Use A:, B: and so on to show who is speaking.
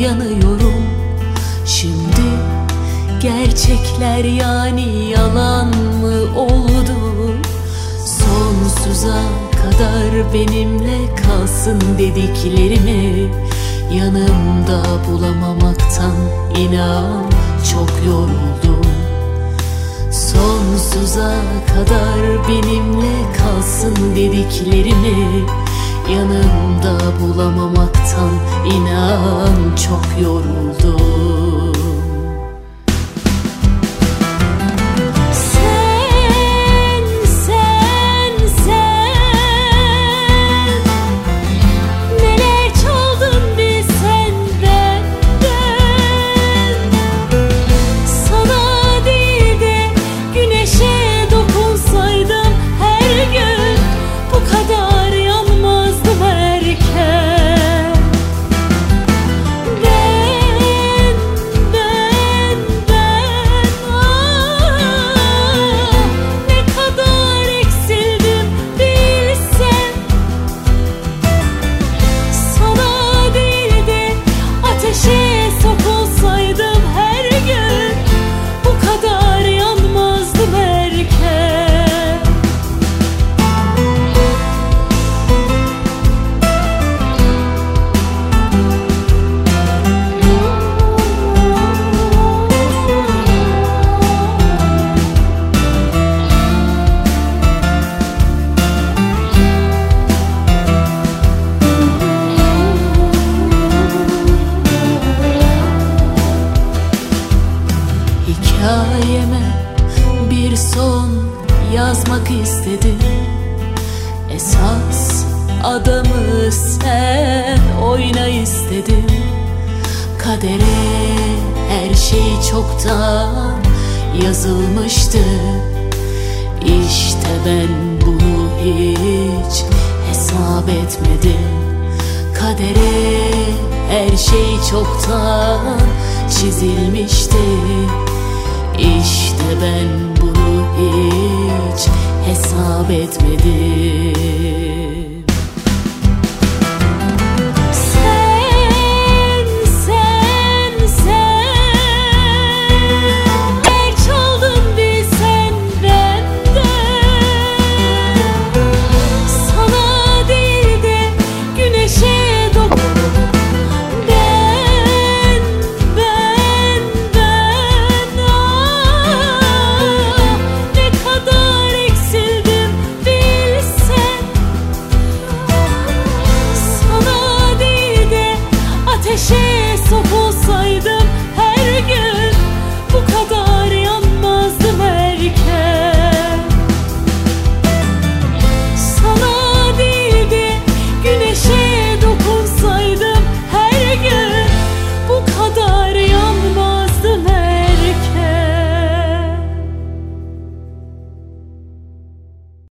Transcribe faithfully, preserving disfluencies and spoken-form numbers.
A: yanıyorum. Şimdi gerçekler yani yalan mı oldu? Sonsuza kadar benimle kalsın dediklerimi yanımda bulamamaktan inan çok yoruldum. Sonsuza kadar benimle kalsın dediklerimi yanımda bulamamaktan inan çok yoruldum. Hikayeme bir son yazmak istedim. Esas adamı sen oyna istedim. Kadere her şey çoktan yazılmıştı. İşte ben bunu hiç hesap etmedim. Kadere her şey çoktan çizilmişti. İşte ben bunu hiç hesap etmedim.